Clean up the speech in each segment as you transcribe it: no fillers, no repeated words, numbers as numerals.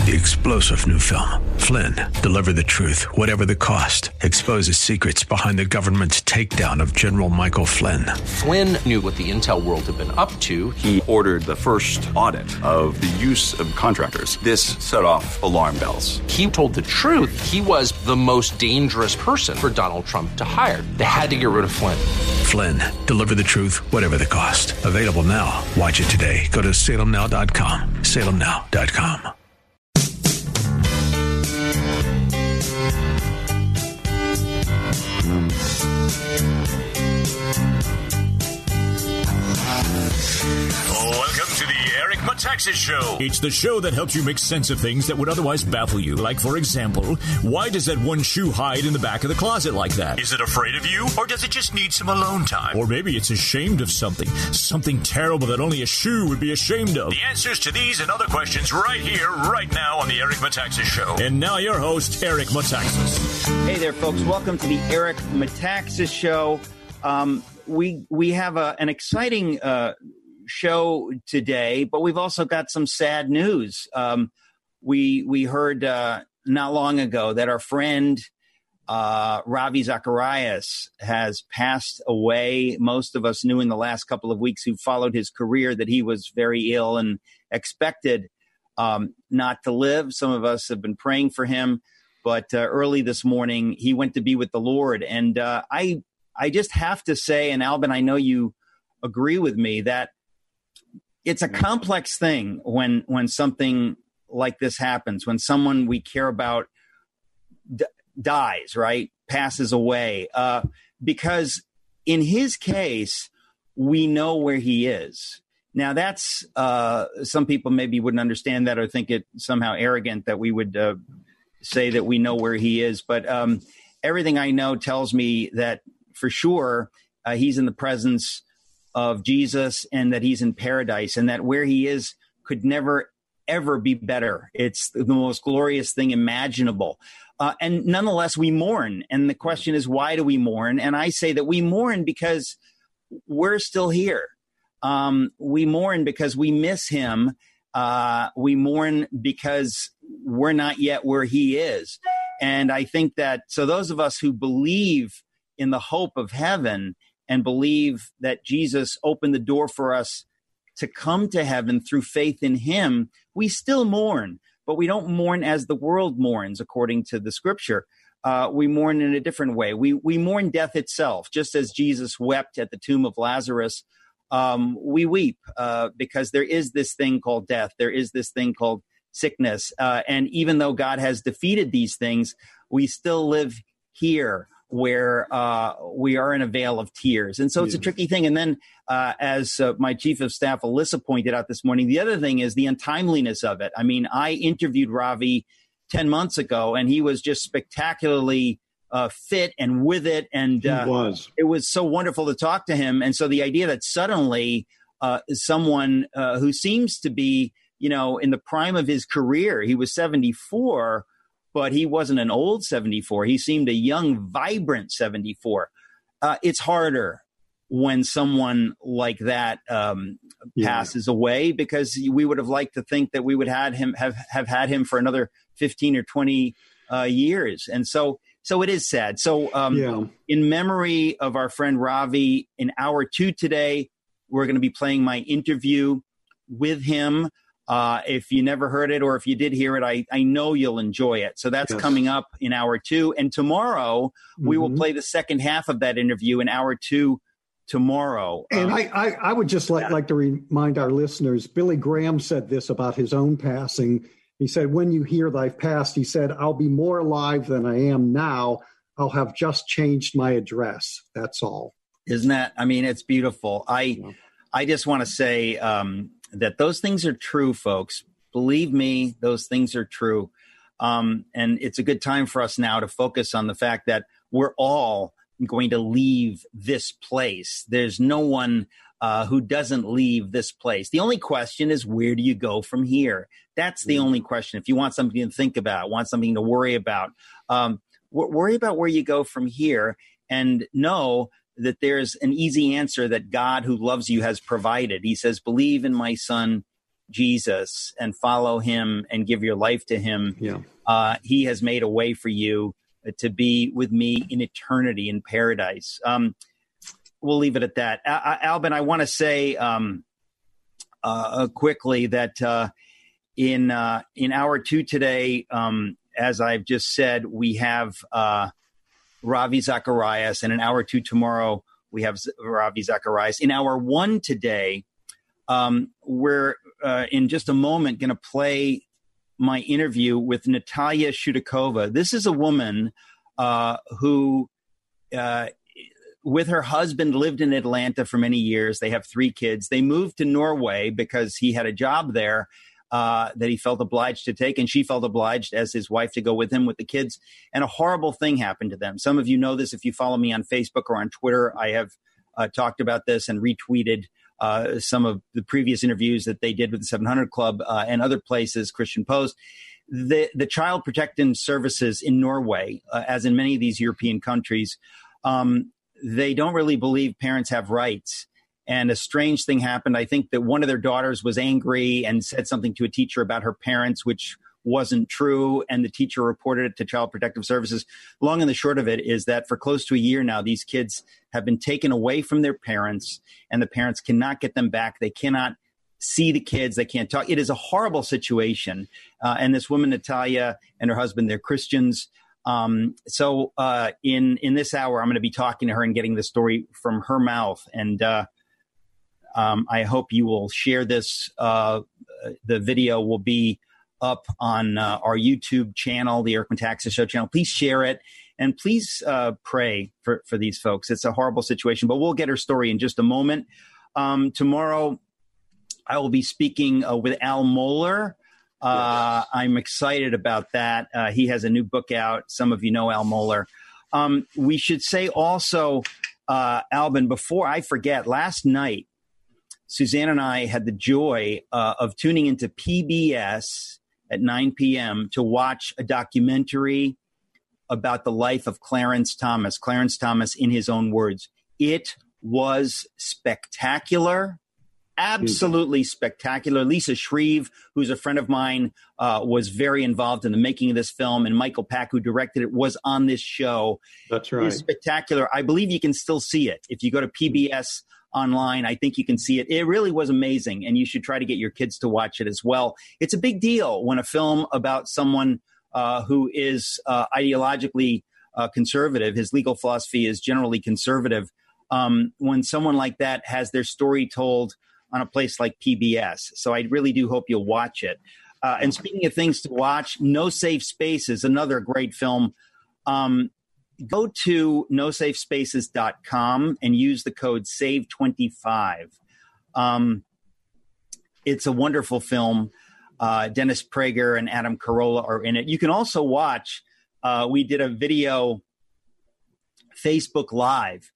The explosive new film, Flynn, deliver the truth, whatever the cost, exposes secrets behind the government's takedown of General Michael Flynn. Flynn knew what the intel world had been up to. He ordered the first audit of the use of contractors. This set off alarm bells. He told the truth. He was the most dangerous person for Donald Trump to hire. They had to get rid of Flynn. Flynn, deliver the truth, whatever the cost. Available now. Watch it today. Go to salemnow.com. salemnow.com. Welcome to the Eric Metaxas Show. It's the show that helps you make sense of things that would otherwise baffle you. Like, for example, why does that one shoe hide in the back of the closet like that? Is it afraid of you, or does it just need some alone time? Or maybe it's ashamed of something terrible that only a shoe would be ashamed of. The answers to these and other questions right here, right now on the Eric Metaxas Show. And now your host, Eric Metaxas. Hey there, folks. Welcome to the Eric Metaxas Show. We have an exciting show today, but we've also got some sad news. We heard not long ago that our friend Ravi Zacharias has passed away. Most of us knew in the last couple of weeks who followed his career that he was very ill and expected not to live. Some of us have been praying for him, but early this morning he went to be with the Lord. And I just have to say, and Albin, I know you agree with me, that it's a complex thing when something like this happens, when someone we care about dies, right, passes away, because in his case, we know where he is. Now, that's some people maybe wouldn't understand that or think it somehow arrogant that we would say that we know where he is. But everything I know tells me that for sure he's in the presence of Jesus and that he's in paradise and that where he is could never, ever be better. It's the most glorious thing imaginable. And nonetheless, we mourn. And the question is, why do we mourn? And I say that we mourn because we're still here. We mourn because we miss him. We mourn because we're not yet where he is. And I think that, so those of us who believe in the hope of heaven and believe that Jesus opened the door for us to come to heaven through faith in him, we still mourn, but we don't mourn as the world mourns, according to the scripture. We mourn in a different way. We mourn death itself, just as Jesus wept at the tomb of Lazarus. We weep because there is this thing called death. There is this thing called sickness. And even though God has defeated these things, we still live here where we are in a vale of tears. And so it's a tricky thing. And then as my chief of staff, Alyssa, pointed out this morning, the other thing is the untimeliness of it. I mean, I interviewed Ravi 10 months ago, and he was just spectacularly fit and with it. And it was so wonderful to talk to him. And so the idea that suddenly someone who seems to be, in the prime of his career, he was 74, but he wasn't an old 74. He seemed a young, vibrant 74. It's harder when someone like that passes away, because we would have liked to think that we would have had him for another 15 or 20 years. And so it is sad. So in memory of our friend Ravi, in hour 2 today, we're going to be playing my interview with him. If you never heard it, or if you did hear it, I know you'll enjoy it. So that's coming up in hour 2. And tomorrow we will play the second half of that interview in hour 2 tomorrow. And I would just like to remind our listeners, Billy Graham said this about his own passing. He said, when you hear that I've passed, he said, I'll be more alive than I am now. I'll have just changed my address. That's all. Isn't that? I mean, it's beautiful. I just want to say that those things are true, folks. Believe me, those things are true. And it's a good time for us now to focus on the fact that we're all going to leave this place. There's no one who doesn't leave this place. The only question is, where do you go from here? That's the only question. If you want something to think about, want something to worry about, worry about where you go from here, and know that there's an easy answer that God, who loves you, has provided. He says, believe in my son, Jesus and follow him and give your life to him, he has made a way for you to be with me in eternity in paradise. We'll leave it at that. Albin, I want to say quickly that in hour 2 today, as I've just said, we have Ravi Zacharias, and in hour 2 tomorrow, we have Ravi Zacharias. In hour 1 today, we're in just a moment going to play my interview with Natalia Shudakova. This is a woman who, with her husband, lived in Atlanta for many years. They have 3 kids. They moved to Norway because he had a job there that he felt obliged to take, and she felt obliged as his wife to go with him with the kids. And a horrible thing happened to them. Some of you know this if you follow me on Facebook or on Twitter. I have talked about this and retweeted some of the previous interviews that they did with the 700 Club and other places, Christian Post. The Child Protective Services in Norway, as in many of these European countries, they don't really believe parents have rights. And a strange thing happened. I think that one of their daughters was angry and said something to a teacher about her parents, which wasn't true. And the teacher reported it to Child Protective Services. Long and the short of it is that for close to a year now, these kids have been taken away from their parents, and the parents cannot get them back. They cannot see the kids. They can't talk. It is a horrible situation. And this woman, Natalia, and her husband, they're Christians. So in this hour, I'm going to be talking to her and getting the story from her mouth. And I hope you will share this. The video will be up on our YouTube channel, the Eric Metaxas Show channel. Please share it, and please pray for these folks. It's a horrible situation, but we'll get her story in just a moment. Tomorrow, I will be speaking with Al Mohler. I'm excited about that. He has a new book out. Some of you know Al Mohler. We should say also, Albin, before I forget, last night, Suzanne and I had the joy of tuning into PBS at 9 p.m. to watch a documentary about the life of Clarence Thomas. Clarence Thomas, in his own words. It was spectacular, absolutely spectacular. Lisa Shreve, who's a friend of mine, was very involved in the making of this film, and Michael Pack, who directed it, was on this show. That's right. It's spectacular. I believe you can still see it. If you go to PBS online, I think you can see it. It really was amazing, and you should try to get your kids to watch it as well. It's a big deal when a film about someone who is ideologically conservative, his legal philosophy is generally conservative, when someone like that has their story told on a place like PBS. So I really do hope you'll watch it. And speaking of things to watch, No Safe Spaces, another great film. Go to nosafespaces.com and use the code SAVE25. It's a wonderful film. Dennis Prager and Adam Carolla are in it. You can also watch, we did a video Facebook Live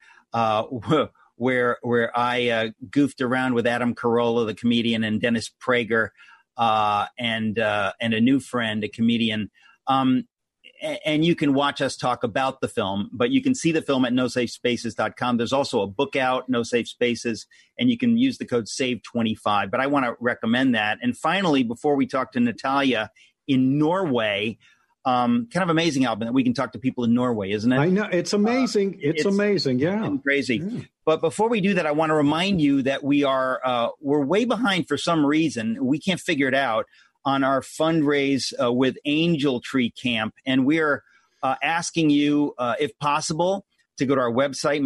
where I goofed around with Adam Carolla, the comedian, and Dennis Prager and a new friend, a comedian. And you can watch us talk about the film, but you can see the film at nosafespaces.com. There's also a book out, No Safe Spaces, and you can use the code SAVE25. But I want to recommend that. And finally, before we talk to Natalia in Norway, kind of amazing, Albin, that we can talk to people in Norway, isn't it? I know. It's amazing. It's amazing. Yeah. Crazy. Yeah. But before we do that, I want to remind you that we're way behind for some reason. We can't figure it out on our fundraise with Angel Tree Camp. And we're asking you, if possible, to go to our website,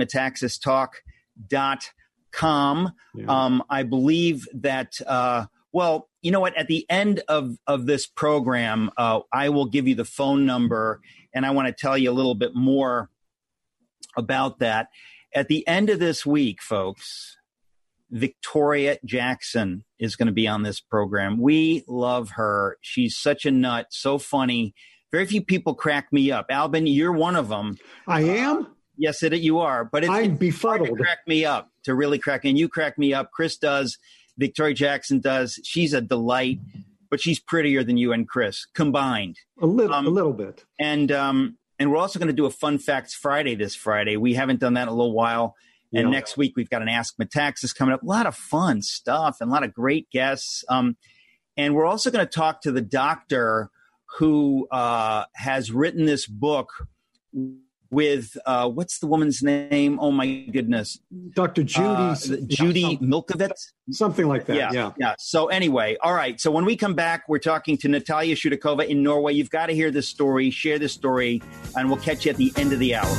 metaxastalk.com. Yeah. I believe that, well, you know what? At the end of this program, I will give you the phone number, and I want to tell you a little bit more about that. At the end of this week, folks, Victoria Jackson is going to be on this program. We love her. She's such a nut, so funny. Very few people crack me up. Albin, you're one of them. I am? Yes, you are. But I'm befuddled. Hard to crack me up, to really crack. And you crack me up. Chris does. Victoria Jackson does. She's a delight, but she's prettier than you and Chris combined. A little bit. And we're also going to do a Fun Facts Friday this Friday. We haven't done that in a little while. And next week, we've got an Ask Metaxas coming up. A lot of fun stuff and a lot of great guests. And we're also going to talk to the doctor who has written this book with, what's the woman's name? Oh, my goodness. Dr. Judy Milkovitz? Something like that, yeah. So anyway, all right. So when we come back, we're talking to Natalia Shudakova in Norway. You've got to hear this story, share this story, and we'll catch you at the end of the hour.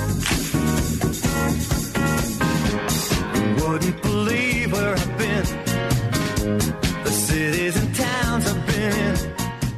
Wouldn't believe where I've been, the cities and towns I've been in.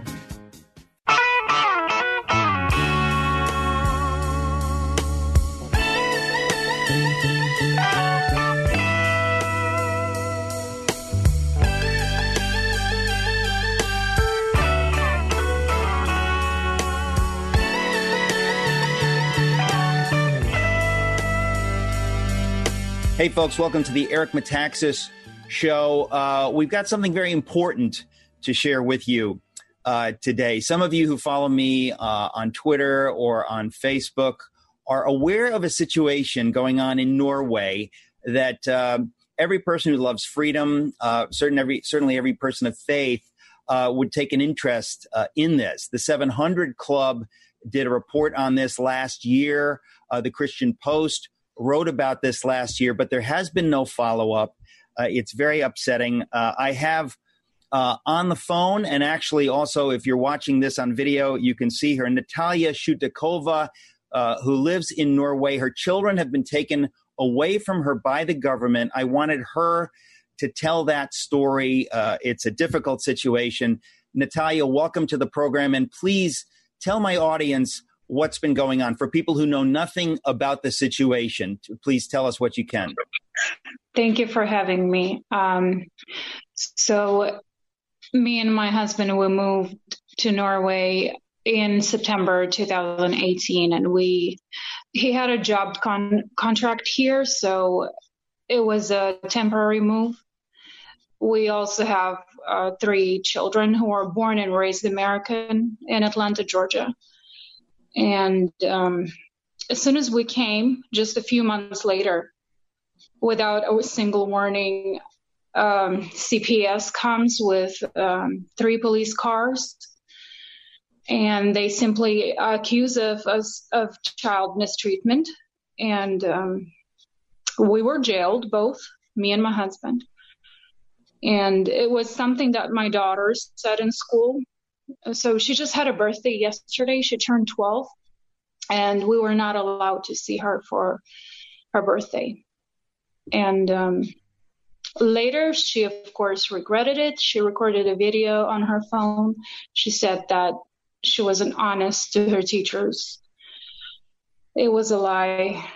Hey, folks, welcome to the Eric Metaxas Show. We've got something very important to share with you today. Some of you who follow me on Twitter or on Facebook are aware of a situation going on in Norway that every person who loves freedom, certainly every person of faith, would take an interest in this. The 700 Club did a report on this last year. The Christian Post wrote about this last year, but there has been no follow-up. It's very upsetting. I have on the phone, and actually also if you're watching this on video, you can see her, Natalia Shudakova, who lives in Norway. Her children have been taken away from her by the government. I wanted her to tell that story. It's a difficult situation. Natalia, welcome to the program, and please tell my audience what's been going on. For people who know nothing about the situation, please tell us what you can. Thank you for having me. So me and my husband, we moved to Norway in September 2018, and he had a job contract here, so it was a temporary move. We also have 3 children who are born and raised American in Atlanta, Georgia. And as soon as we came, just a few months later, without a single warning, CPS comes with 3 police cars, and they simply accuse us of child mistreatment. And we were jailed, both, me and my husband. And it was something that my daughter said in school. So she just had a birthday yesterday. She turned 12, and we were not allowed to see her for her birthday. And later, she, of course, regretted it. She recorded a video on her phone. She said that she wasn't honest to her teachers. It was a lie.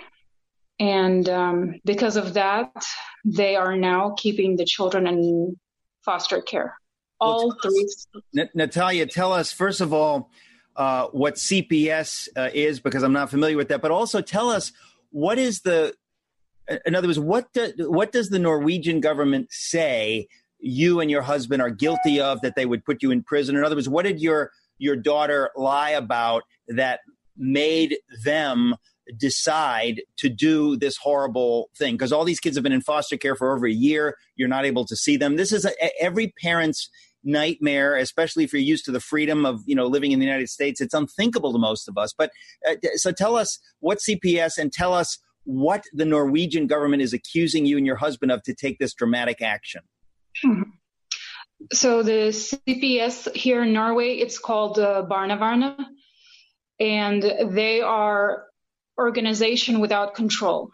And because of that, they are now keeping the children in foster care. All 3. Natalia, tell us, first of all, what CPS is, because I'm not familiar with that, but also tell us what is in other words, what does the Norwegian government say you and your husband are guilty of that they would put you in prison? In other words, what did your daughter lie about that made them decide to do this horrible thing? Because all these kids have been in foster care for over a year. You're not able to see them. This is every parent's nightmare, especially if you're used to the freedom of, living in the United States. It's unthinkable to most of us. But so tell us what CPS, and tell us what the Norwegian government is accusing you and your husband of to take this dramatic action. Mm-hmm. So the CPS here in Norway, it's called Barnevernet, and they are organization without control.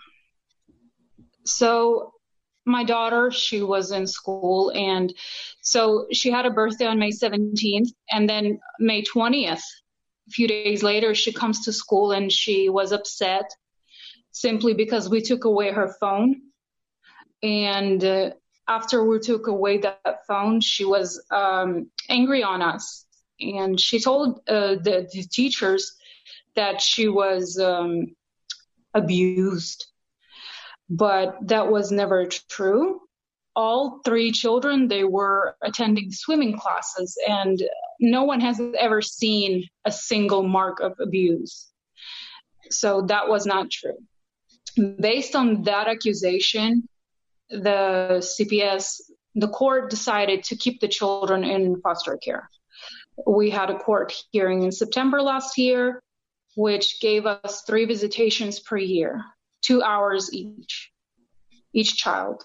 So my daughter, she was in school, and so she had a birthday on May 17th, and then May 20th, a few days later, she comes to school and she was upset simply because we took away her phone. And after we took away that phone, she was angry on us, and she told the teachers that she was abused. But that was never true. All 3 children, they were attending swimming classes, and no one has ever seen a single mark of abuse. So that was not true. Based on that accusation, the CPS the court decided to keep the children in foster care. We had a court hearing in September last year, which gave us 3 visitations per year, 2 hours each child.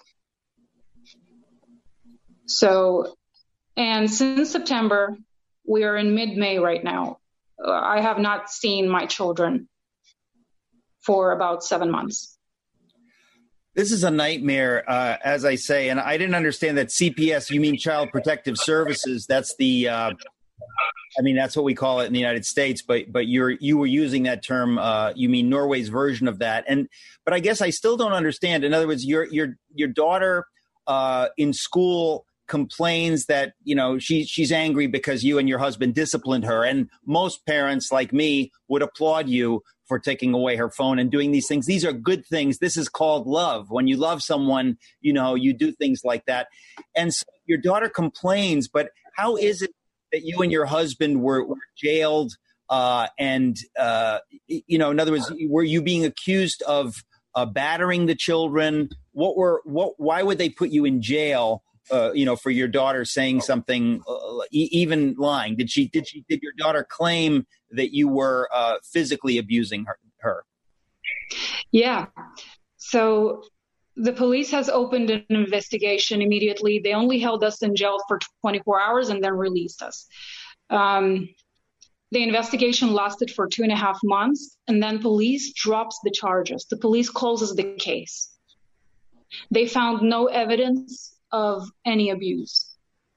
So, and since September, we are in mid-May right now. I have not seen my children for about 7 months. This is a nightmare, as I say, and I didn't understand that CPS, you mean Child Protective Services. That's the, that's what we call it in the United States, but you were using that term, you mean Norway's version of that. But I guess I still don't understand. In other words, your daughter in school complains that, she's angry because you and your husband disciplined her. And most parents like me would applaud you for taking away her phone and doing these things. These are good things. This is called love. When you love someone, you do things like that. And so your daughter complains, but how is it that you and your husband were jailed? In other words, were you being accused of battering the children? Why would they put you in jail? For your daughter saying something, even lying? Did your daughter claim that you were physically abusing her? Yeah. So the police has opened an investigation immediately. They only held us in jail for 24 hours and then released us. The investigation lasted for 2.5 months, and then police drops the charges. The police closes the case. They found no evidence of any abuse,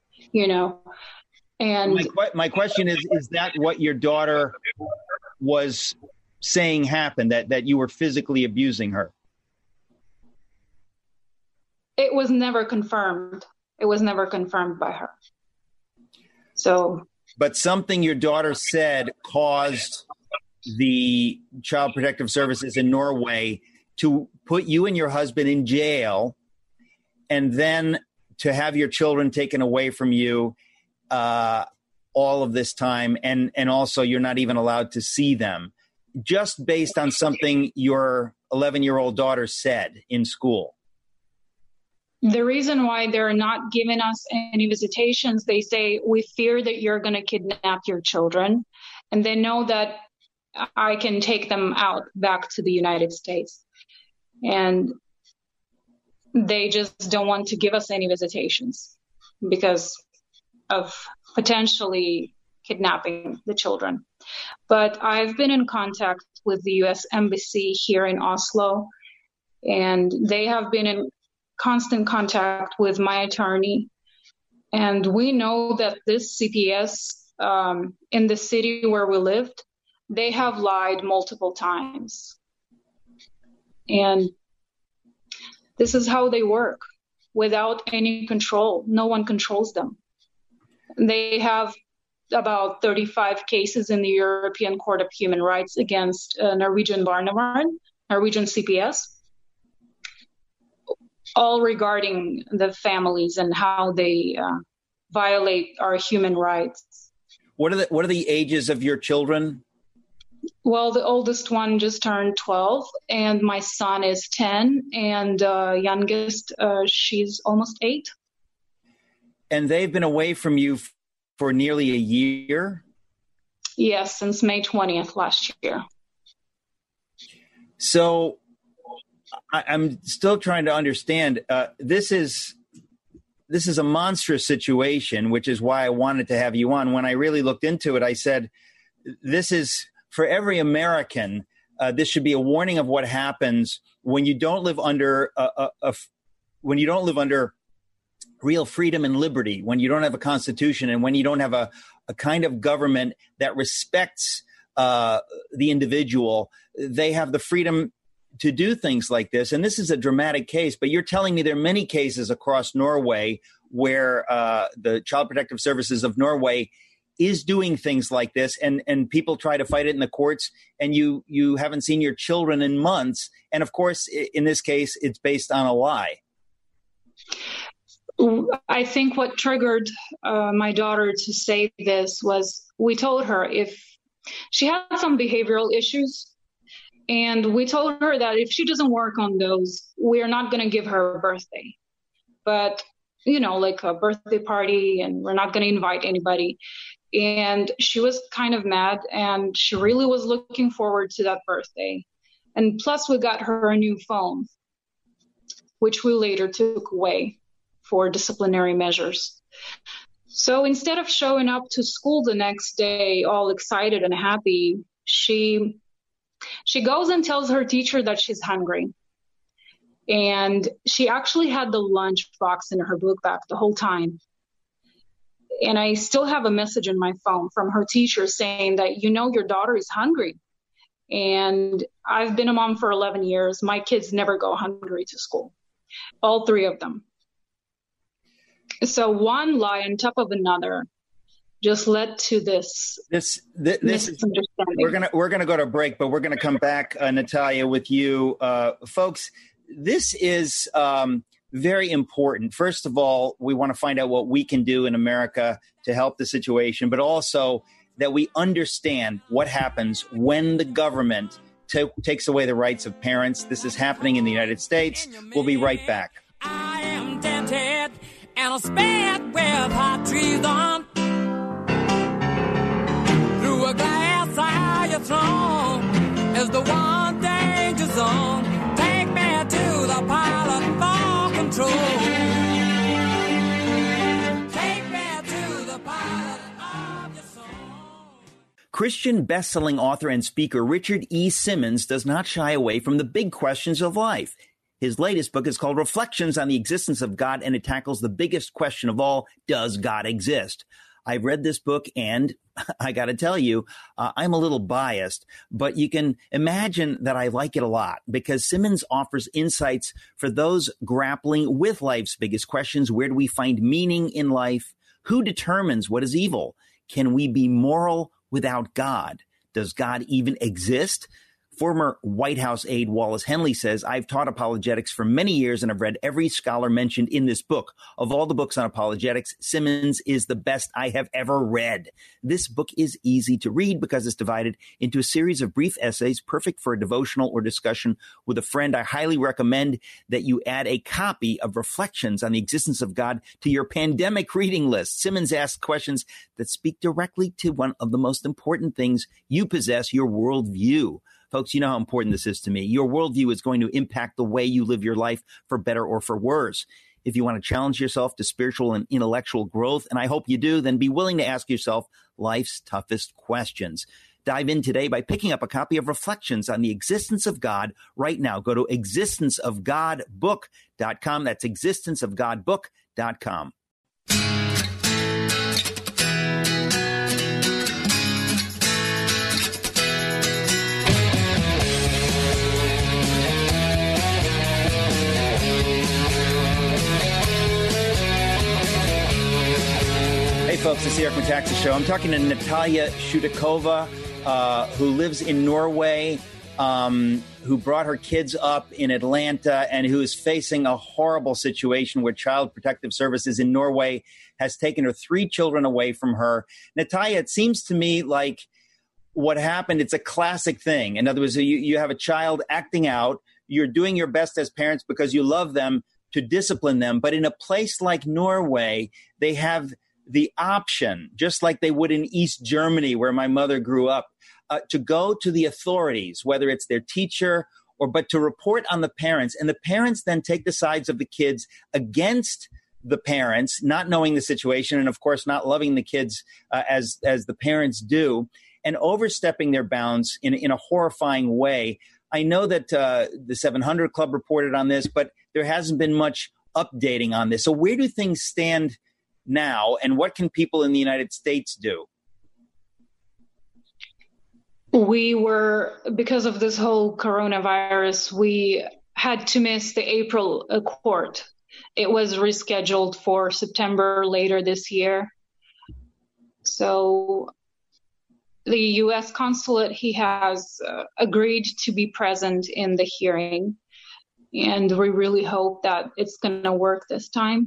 and my question is that what your daughter was saying happened, that you were physically abusing her? It was never confirmed. It was never confirmed by her. So, but something your daughter said caused the Child Protective Services in Norway to put you and your husband in jail, and then to have your children taken away from you all of this time, and also you're not even allowed to see them, just based on something your 11-year-old daughter said in school. The reason why they're not giving us any visitations, they say, we fear that you're going to kidnap your children, and they know that I can take them out back to the United States. And they just don't want to give us any visitations because of potentially kidnapping the children. But I've been in contact with the U.S. Embassy here in Oslo, and they have been in constant contact with my attorney. And we know that this CPS in the city where we lived, they have lied multiple times. And this is how they work, without any control. No one controls them. They have about 35 cases in the European Court of Human Rights against Norwegian Barnevern, Norwegian CPS, all regarding the families and how they violate our human rights. What are the ages of your children? Well, the oldest one just turned 12, and my son is 10, and youngest, she's almost 8. And they've been away from you for nearly a year? Yes, since May 20th last year. So I'm still trying to understand. This is a monstrous situation, which is why I wanted to have you on. When I really looked into it, I said, this is, for every American, this should be a warning of what happens when you don't live under real freedom and liberty, when you don't have a constitution, and when you don't have a kind of government that respects the individual. They have the freedom to do things like this. And this is a dramatic case, but you're telling me there are many cases across Norway where the Child Protective Services of Norway is doing things like this, and people try to fight it in the courts, and you haven't seen your children in months. And of course, in this case, it's based on a lie. I think what triggered my daughter to say this was, we told her if she had some behavioral issues, and we told her that if she doesn't work on those, we're not going to give her a birthday. But like a birthday party, and we're not going to invite anybody. And she was kind of mad, and she really was looking forward to that birthday. And plus we got her a new phone, which we later took away for disciplinary measures. So instead of showing up to school the next day all excited and happy, she goes and tells her teacher that she's hungry. And she actually had the lunch box in her book bag the whole time. And I still have a message in my phone from her teacher saying that, your daughter is hungry. And I've been a mom for 11 years. My kids never go hungry to school, all three of them. So one lie on top of another just led to this misunderstanding. We're gonna go to a break, but we're gonna come back, Natalia, with you, folks. This is very important. First of all, we want to find out what we can do in America to help the situation, but also that we understand what happens when the government takes away the rights of parents. This is happening in the United States. We'll be right back. I am dented and a spared with hot trees on. Through a glass eye throne is the one danger zone. Take me to the pilot for control. Take me to the pilot of your soul. Christian best-selling author and speaker Richard E. Simmons does not shy away from the big questions of life. His latest book is called Reflections on the Existence of God, and it tackles the biggest question of all: does God exist? I've read this book, and I got to tell you, I'm a little biased, but you can imagine that I like it a lot because Simmons offers insights for those grappling with life's biggest questions. Where do we find meaning in life? Who determines what is evil? Can we be moral without God? Does God even exist? Former White House aide Wallace Henley says, I've taught apologetics for many years and I've read every scholar mentioned in this book. Of all the books on apologetics, Simmons is the best I have ever read. This book is easy to read because it's divided into a series of brief essays, perfect for a devotional or discussion with a friend. I highly recommend that you add a copy of Reflections on the Existence of God to your pandemic reading list. Simmons asks questions that speak directly to one of the most important things you possess, your worldview. Folks, you know how important this is to me. Your worldview is going to impact the way you live your life, for better or for worse. If you want to challenge yourself to spiritual and intellectual growth, and I hope you do, then be willing to ask yourself life's toughest questions. Dive in today by picking up a copy of Reflections on the Existence of God right now. Go to existenceofgodbook.com. That's existenceofgodbook.com. Hey folks, it's the Eric Metaxas Show. I'm talking to Natalia Shutakova, who lives in Norway, who brought her kids up in Atlanta, and who is facing a horrible situation where Child Protective Services in Norway has taken her 3 children away from her. Natalia, it seems to me like what happened, it's a classic thing. In other words, you have a child acting out. You're doing your best as parents because you love them to discipline them. But in a place like Norway, they have the option, just like they would in East Germany, where my mother grew up, to go to the authorities, whether it's their teacher but to report on the parents. And the parents then take the sides of the kids against the parents, not knowing the situation and, of course, not loving the kids as the parents do, and overstepping their bounds in a horrifying way. I know that the 700 Club reported on this, but there hasn't been much updating on this. So where do things stand now, and what can people in the United States do? Because of this whole coronavirus, we had to miss the April court. It was rescheduled for September later this year. So the U.S. consulate, he has agreed to be present in the hearing, and we really hope that it's going to work this time.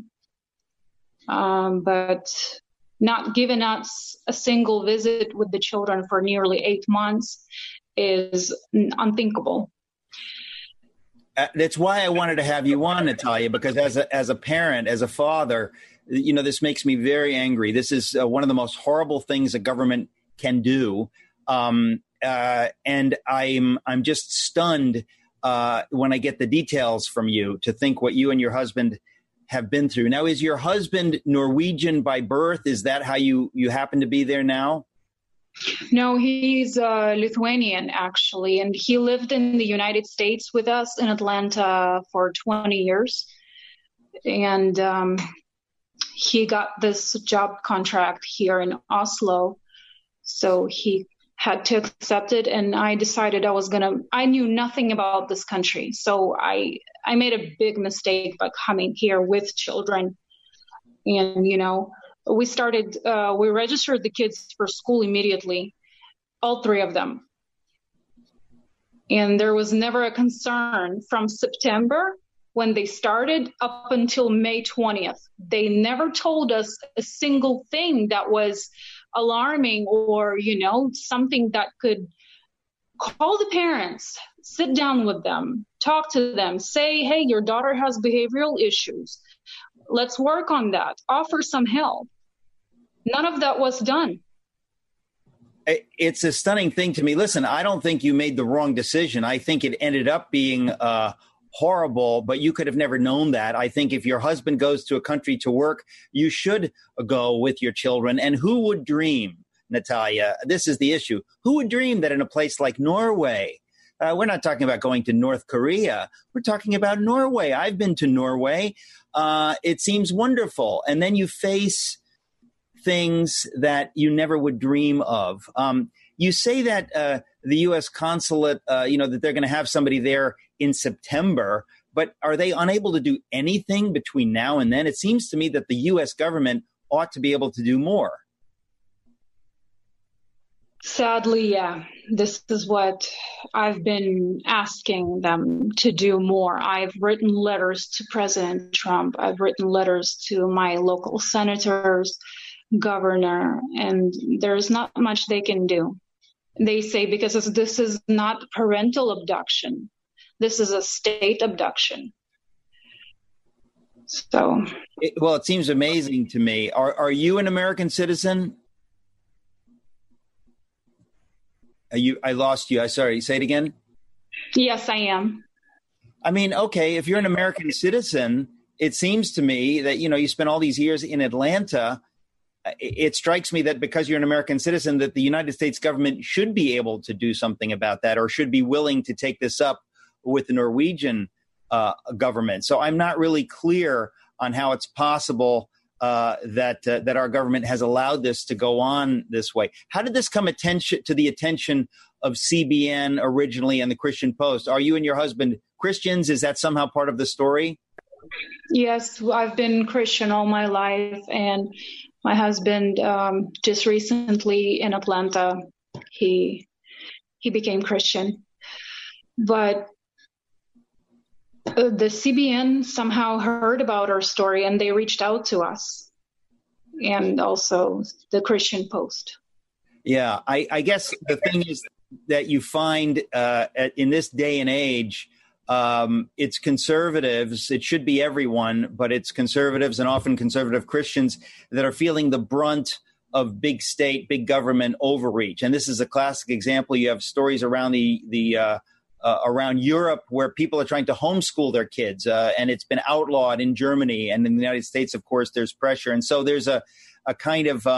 But not giving us a single visit with the children for nearly 8 months is unthinkable. That's why I wanted to have you on, Natalia, because as a parent, as a father, this makes me very angry. This is one of the most horrible things a government can do. And I'm just stunned when I get the details from you to think what you and your husband have been through. Now, is your husband Norwegian by birth? Is that how you happen to be there now? No, he's Lithuanian, actually, and he lived in the United States with us in Atlanta for 20 years. And he got this job contract here in Oslo, so he had to accept it. And I decided I knew nothing about this country, so I made a big mistake by coming here with children. And, we registered the kids for school immediately, all three of them. And there was never a concern from September when they started up until May 20th. They never told us a single thing that was alarming or, something that could call the parents, sit down with them, talk to them, say, hey, your daughter has behavioral issues. Let's work on that. Offer some help. None of that was done. It's a stunning thing to me. Listen, I don't think you made the wrong decision. I think it ended up being horrible, but you could have never known that. I think if your husband goes to a country to work, you should go with your children. And who would dream, Natalia, this is the issue, who would dream that in a place like Norway, we're not talking about going to North Korea, we're talking about Norway. I've been to Norway. It seems wonderful. And then you face things that you never would dream of. You say that the U.S. consulate, that they're going to have somebody there in September, but are they unable to do anything between now and then? It seems to me that the U.S. government ought to be able to do more. Sadly, yeah. This is what I've been asking them to do more. I've written letters to President Trump. I've written letters to my local senators, governor, and there's not much they can do. They say because this is not parental abduction. This is a state abduction. So, it seems amazing to me. Are you an American citizen? I lost you. Sorry, say it again. Yes, I am. I mean, okay, if you're an American citizen, it seems to me that, you spent all these years in Atlanta. It strikes me that because you're an American citizen, that the United States government should be able to do something about that, or should be willing to take this up with the Norwegian government. So I'm not really clear on how it's possible that our government has allowed this to go on this way. How did this come to the attention of CBN originally and the Christian Post? Are you and your husband Christians? Is that somehow part of the story? Yes, I've been Christian all my life, and my husband just recently in Atlanta, he became Christian. But the CBN somehow heard about our story and they reached out to us, and also the Christian Post. Yeah, I guess the thing is that you find in this day and age, it's conservatives, it should be everyone, but it's conservatives and often conservative Christians that are feeling the brunt of big state, big government overreach. And this is a classic example. You have stories around around Europe where people are trying to homeschool their kids, and it's been outlawed in Germany. And in the United States, of course, there's pressure. And so there's a kind of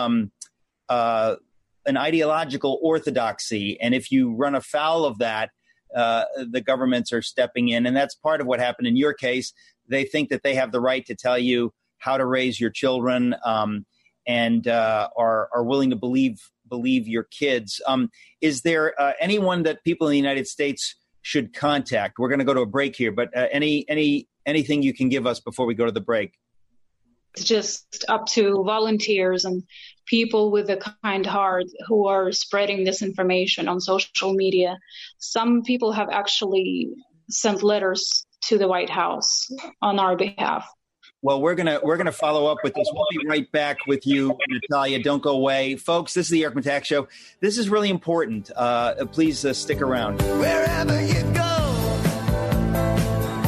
an ideological orthodoxy. And if you run afoul of that, the governments are stepping in. And that's part of what happened in your case. They think that they have the right to tell you how to raise your children, and are willing to believe your kids. Is there anyone that people in the United States should contact? We're going to go to a break here, but anything you can give us before we go to the break? It's just up to volunteers and people with a kind heart who are spreading this information on social media. Some people have actually sent letters to the White House on our behalf. Well, we're gonna follow up with this. We'll be right back with you, Natalia. Don't go away, folks. This is the Eric Metaxas Show. This is really important. Please stick around. Wherever you go,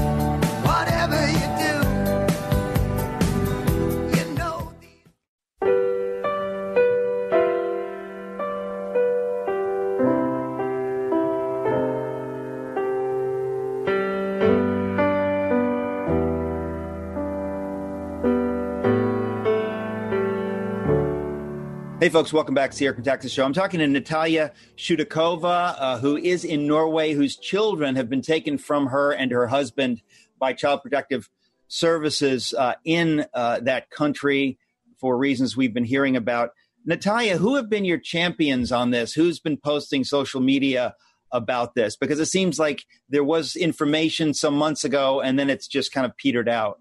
folks, welcome back to the Eric Metaxas Show. I'm talking to Natalia Shudakova, who is in Norway, whose children have been taken from her and her husband by Child Protective Services in that country for reasons we've been hearing about. Natalia, who have been your champions on this? Who's been posting social media about this? Because it seems like there was information some months ago and then it's just kind of petered out.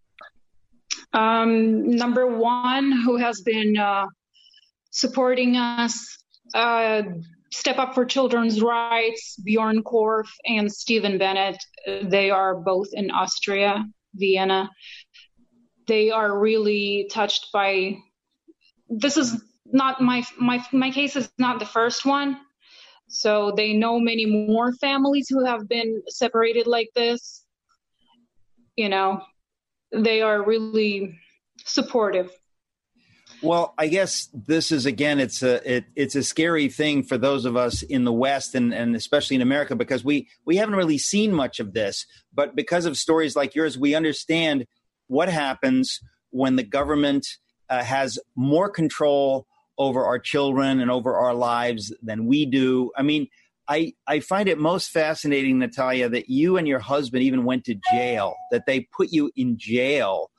Number one, who has been supporting us, Step Up for Children's Rights, Bjorn Korf and Stephen Bennett. They are both in Austria, Vienna. They are really touched by, this is not my case is not the first one. So they know many more families who have been separated like this. You know, they are really supportive. Well, I guess this is, again, it's a scary thing for those of us in the West and especially in America, because we haven't really seen much of this. But because of stories like yours, we understand what happens when the government has more control over our children and over our lives than we do. I mean, I find it most fascinating, Natalia, that you and your husband even went to jail, that they put you in jail.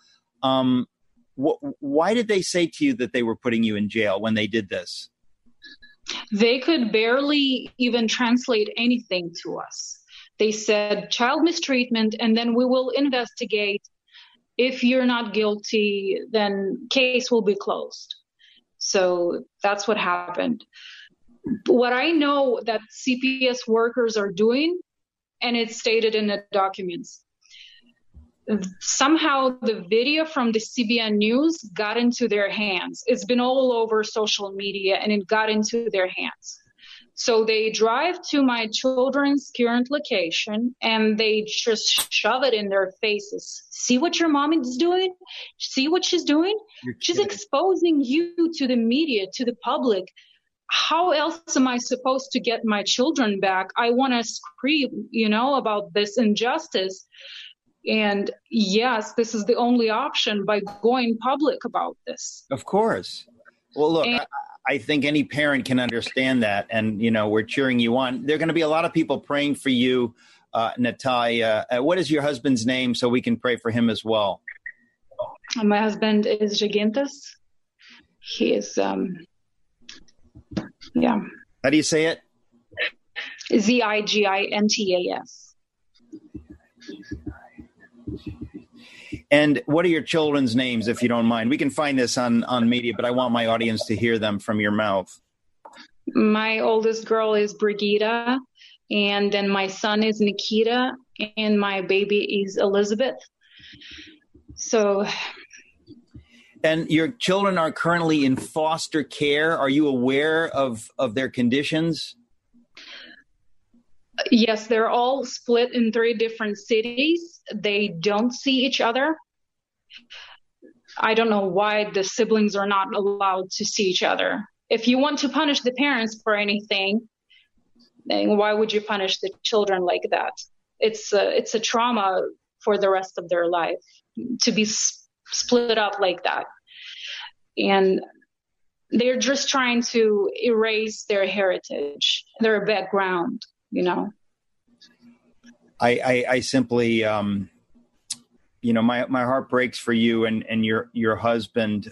Why did they say to you that they were putting you in jail when they did this? They could barely even translate anything to us. They said child mistreatment, and then we will investigate. If you're not guilty, then case will be closed. So that's what happened. What I know that CPS workers are doing, and it's stated in the documents, somehow the video from the CBN News got into their hands. It's been all over social media and it got into their hands. So they drive to my children's current location and they just shove it in their faces. See what your mom is doing? See what she's doing? She's exposing you to the media, to the public. How else am I supposed to get my children back? I want to scream, about this injustice. And yes, this is the only option, by going public about this. Of course. Well, look, I think any parent can understand that. And, we're cheering you on. There are going to be a lot of people praying for you, Natalia. What is your husband's name so we can pray for him as well? My husband is Zhigintas. He is, How do you say it? Zigintas. And what are your children's names, if you don't mind? We can find this on media, but I want my audience to hear them from your mouth. My oldest girl is Brigida, and then my son is Nikita, and my baby is Elizabeth. So. And your children are currently in foster care. Are you aware of their conditions? Yes, they're all split in 3 different cities. They don't see each other. I don't know why the siblings are not allowed to see each other. If you want to punish the parents for anything, then why would you punish the children like that? It's a trauma for the rest of their life to be split up like that. And they're just trying to erase their heritage, their background. I simply, my heart breaks for you and your husband.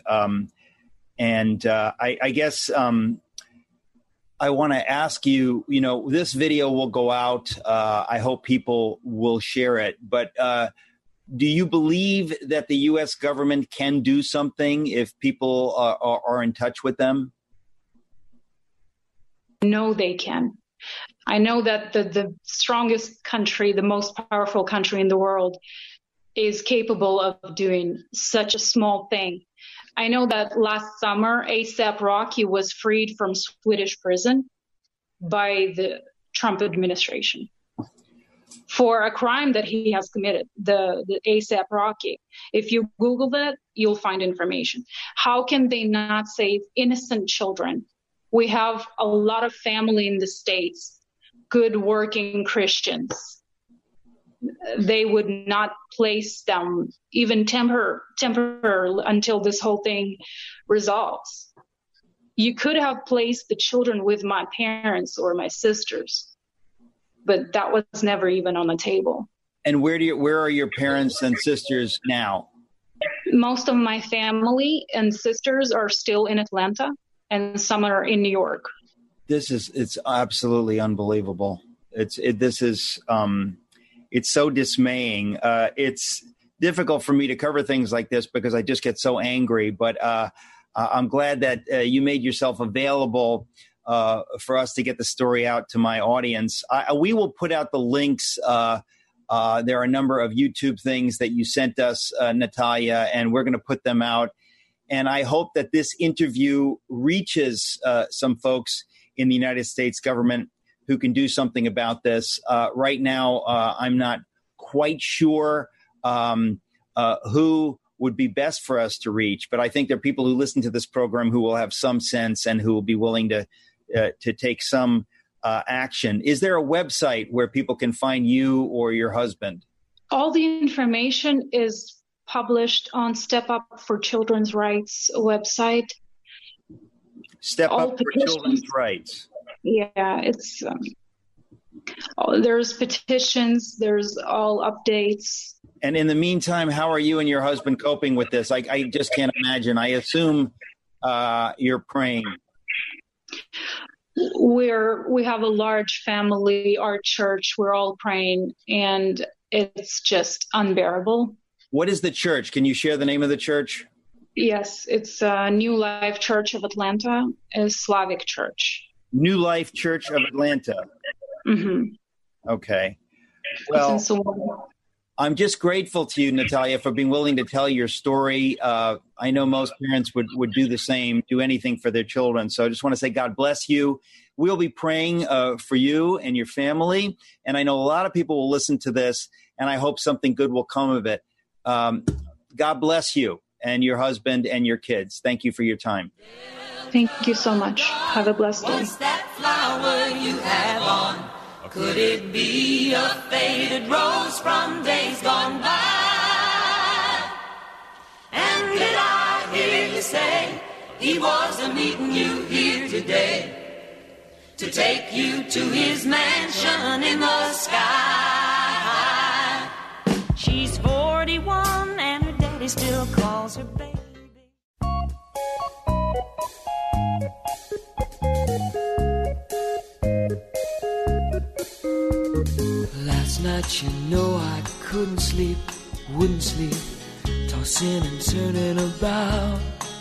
I guess I want to ask you, this video will go out. I hope people will share it. But do you believe that the U.S. government can do something if people are in touch with them? No, they can. I know that the strongest country, the most powerful country in the world, is capable of doing such a small thing. I know that last summer, A$AP Rocky was freed from Swedish prison by the Trump administration for a crime that he has committed, the A$AP Rocky. If you Google that, you'll find information. How can they not save innocent children? We have a lot of family in the States, good working Christians. They would not place them even temporarily until this whole thing resolves. you could have placed the children with my parents or my sisters, but that was never even on the table. And where are your parents and sisters now? Most of my family and sisters are still in Atlanta, and some are in New York. It's absolutely unbelievable. It's so dismaying. It's difficult for me to cover things like this because I just get so angry. But I'm glad that you made yourself available for us to get the story out to my audience. We will put out the links. There are a number of YouTube things that you sent us, Natalia, and we're going to put them out. And I hope that this interview reaches some folks in the United States government who can do something about this. Right now, I'm not quite sure who would be best for us to reach, but I think there are people who listen to this program who will have some sense and who will be willing to take some action. Is there a website where people can find you or your husband? All the information is published on Step Up for Children's Rights website. Step Up for Children's Rights. Yeah, it's there's petitions, there's all updates. And in the meantime, how are you and your husband coping with this? I just can't imagine. I assume you're praying. We have a large family, our church, we're all praying, and it's just unbearable. What is the church? Can you share the name of the church? Yes, it's New Life Church of Atlanta, a Slavic church. New Life Church of Atlanta. Mm-hmm. Okay. Well, I'm just grateful to you, Natalia, for being willing to tell your story. I know most parents would do the same, do anything for their children. So I just want to say God bless you. We'll be praying for you and your family. And I know a lot of people will listen to this, and I hope something good will come of it. God bless you and your husband and your kids. Thank you for your time. Thank you so much. Have a blessed day. What's that flower you have on? Could it be a faded rose from days gone by? And did I hear you say he was meeting you here today to take you to his mansion in the sky? She's 41 and her daddy still calls her baby. Last night, you know, I couldn't sleep, wouldn't sleep, tossing and turning about,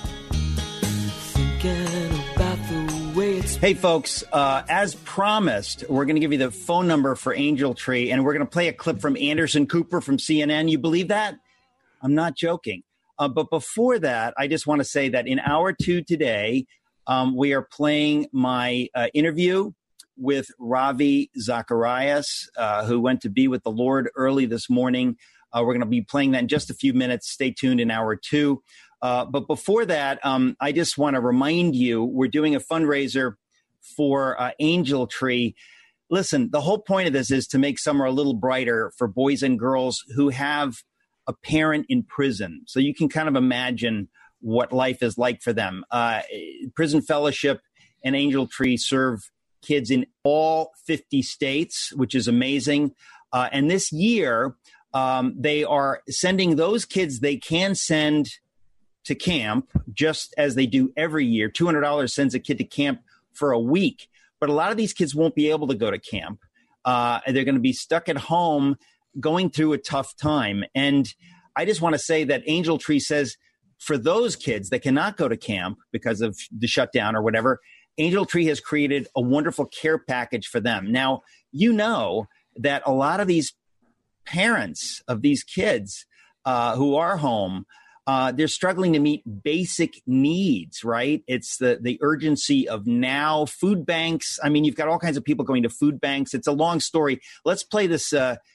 thinking about the way it's... Hey, folks, as promised, we're going to give you the phone number for Angel Tree, and we're going to play a clip from Anderson Cooper from CNN. You believe that? I'm not joking. But before that, I just want to say that in hour 2 today, we are playing my interview with Ravi Zacharias, who went to be with the Lord early this morning. We're going to be playing that in just a few minutes. Stay tuned in hour 2. But before that, I just want to remind you, we're doing a fundraiser for Angel Tree. Listen, the whole point of this is to make summer a little brighter for boys and girls who have a parent in prison. So you can kind of imagine what life is like for them. Prison Fellowship and Angel Tree serve kids in all 50 states, which is amazing. And this year, they are sending those kids they can send to camp, just as they do every year. $200 sends a kid to camp for a week. But a lot of these kids won't be able to go to camp. They're going to be stuck at home going through a tough time. And I just want to say that Angel Tree says for those kids that cannot go to camp because of the shutdown or whatever, Angel Tree has created a wonderful care package for them. Now, you know that a lot of these parents of these kids who are home, they're struggling to meet basic needs, right? It's the urgency of now. Food banks. I mean, you've got all kinds of people going to food banks. It's a long story. Let's play this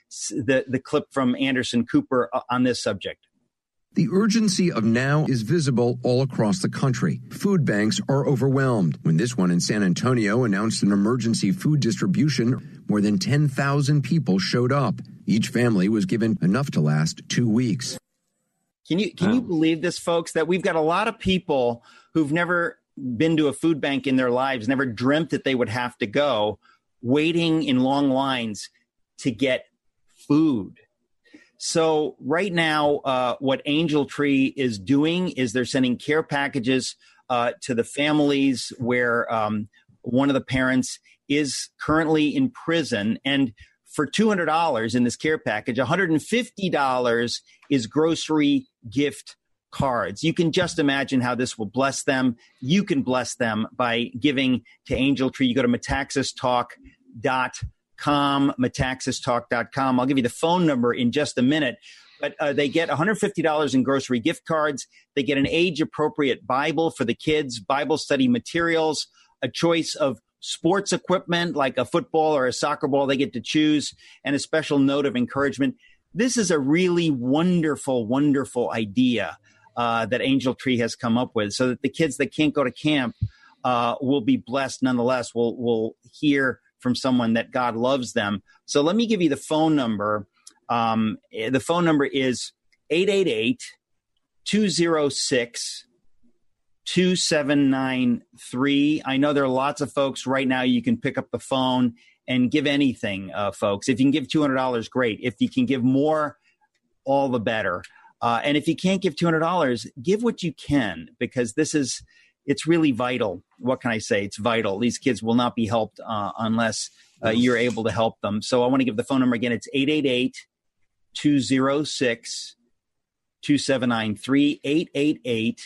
the clip from Anderson Cooper on this subject. The urgency of now is visible all across the country. Food banks are overwhelmed. When this one in San Antonio announced an emergency food distribution, more than 10,000 people showed up. Each family was given enough to last 2 weeks. Can you believe this, folks, that we've got a lot of people who've never been to a food bank in their lives, never dreamt that they would have to go, waiting in long lines to get food. So right now, what Angel Tree is doing is they're sending care packages to the families where one of the parents is currently in prison. And for $200 in this care package, $150 is grocery gift cards. You can just imagine how this will bless them. You can bless them by giving to Angel Tree. You go to metaxastalk.com. I'll give you the phone number in just a minute. But they get $150 in grocery gift cards. They get an age-appropriate Bible for the kids, Bible study materials, a choice of sports equipment like a football or a soccer ball they get to choose, and a special note of encouragement. This is a really wonderful, wonderful idea that Angel Tree has come up with, so that the kids that can't go to camp will be blessed nonetheless, will hear from someone that God loves them. So let me give you the phone number. The phone number is 888-206-2793. I know there are lots of folks right now. You can pick up the phone and give anything, folks. If you can give $200, great. If you can give more, all the better. And if you can't give $200, give what you can, because it's really vital. What can I say? It's vital. These kids will not be helped unless you're able to help them. So I want to give the phone number again. It's 888-206-2793,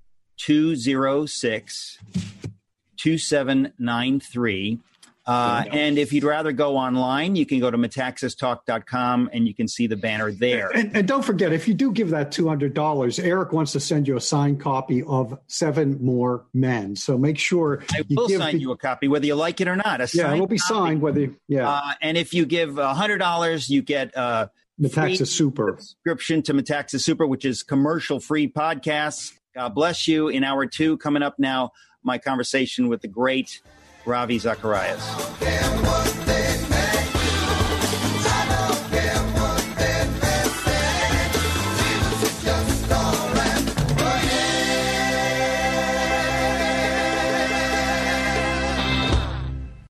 888-206-2793. And if you'd rather go online, you can go to metaxastalk.com and you can see the banner there. And don't forget, if you do give that $200, Eric wants to send you a signed copy of 7 More Men. So make sure I will sign you a copy, whether you like it or not. Yeah, it will be signed whether. Yeah. And if you give $100, you get Metaxas Super subscription to Metaxas Super, which is commercial-free podcasts. God bless you. In hour 2, coming up now, my conversation with the great Ravi Zacharias.